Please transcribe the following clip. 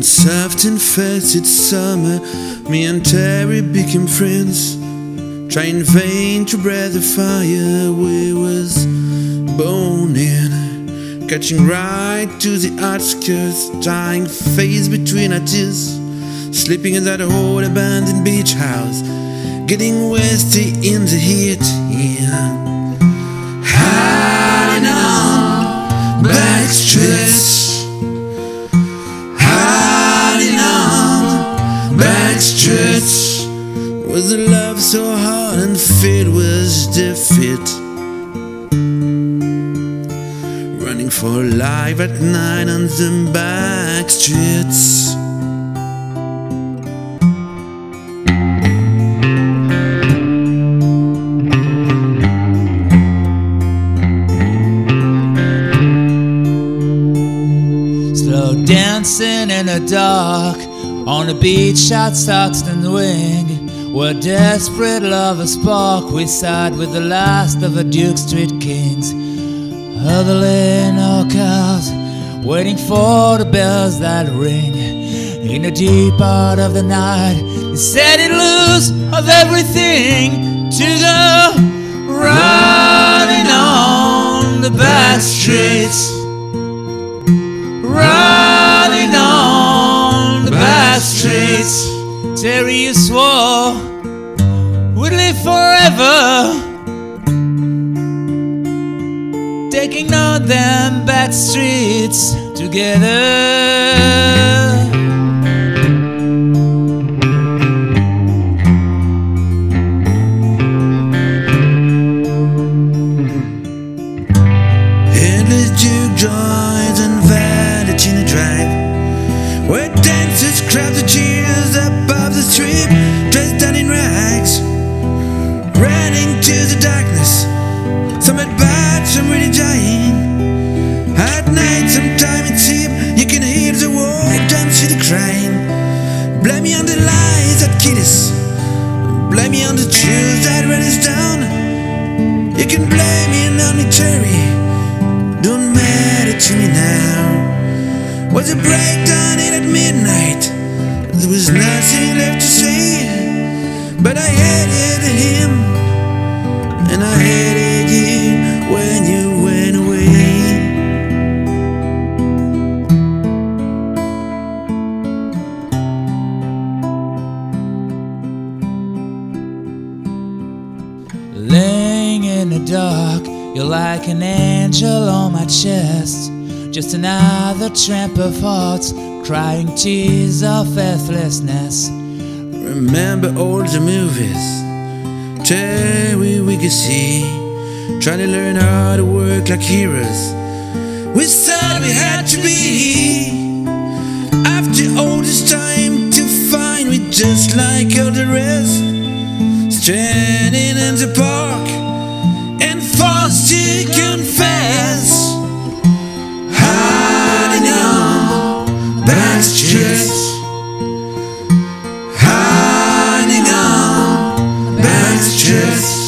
soft and fast it's summer, me and Terry became friends. Trying in vain to breathe the fire we was born in. Catching right to the outskirts, tying face between our tears. Sleeping in that old abandoned beach house, getting wasted in the heat, yeah. Hiding on back streets, hiding on back streets. Was the love so hard and fate was defeat? Running for life at night on the back streets. Slow dancing in the dark on the beach at Stockton Wing, where desperate lovers spark. We side with the last of the Duke Street Kings, huddling our cars, waiting for the bells that ring. In the deep part of the night, they set it loose of everything to go running on the back streets, running on the back streets. Terry, you swore we'd live forever, taking on them back streets together. Endless juke joints and Valentino Drive, where dancers crowd the cheers above the strip, dressed down in rags, running to the darkness. Some had bad, some really dying. At night, sometime it seems you can hear the war dance to the crying. Blame me on the lies that kill us, blame me on the truth that ran us down. You can blame me on me, Terry, don't matter to me now. Was a breakdown in at midnight, there was nothing left to say, but I hated him and I hated you when you went away. Laying in the dark, you're like an angel on my chest, just another tramp of hearts, crying tears of faithlessness. Remember all the movies, Terry, we could see, trying to learn how to work like heroes. We thought we had to be. After all this time to find we just like all the rest, stranded in the park and forced to confess. Hiding on back streets, hiding on back streets.